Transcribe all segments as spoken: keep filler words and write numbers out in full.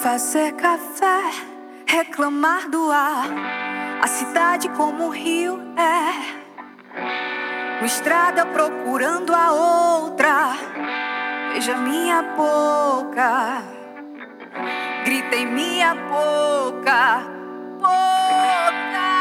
Fazer café, reclamar do ar, a cidade como o rio é. No estrada procurando a outra, beija minha boca, grita em minha boca, boca.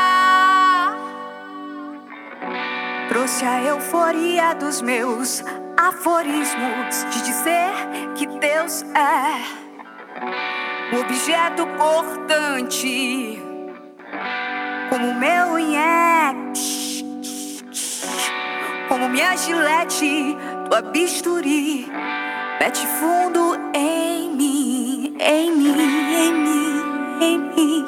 Trouxe a euforia dos meus aforismos, de dizer que Deus é um objeto cortante, como meu nheque, como minha gilete, tua bisturi, mete fundo em mim, em mim, em mim, em mim.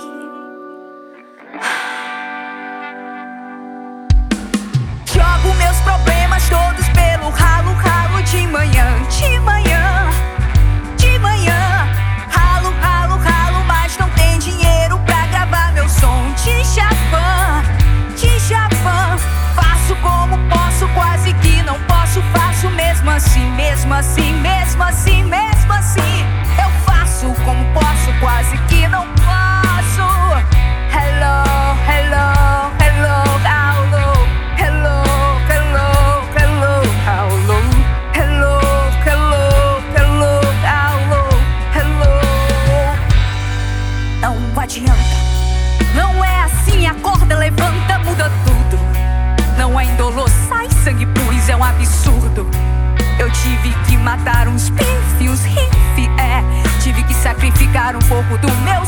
Jogo meus problemas todos pelo ralo, ralo de manhã, de manhã, de manhã. Ralo, ralo, ralo, mas não tem dinheiro pra gravar meu som de chafã, de chafã. Faço como posso, quase que não posso. Faço mesmo assim, mesmo assim, mesmo assim, mesmo assim. Eu faço como posso, quase que não posso. Hello, hello, hello, hello, hello, hello, hello, hello, hello, hello, hello, hello, hello. Não adianta, não é assim, acorda, levanta, muda tudo. Não é indolor, sai sangue puro, isso é um absurdo. Eu tive que matar uns pif, uns riff, é. Tive que sacrificar um pouco do meu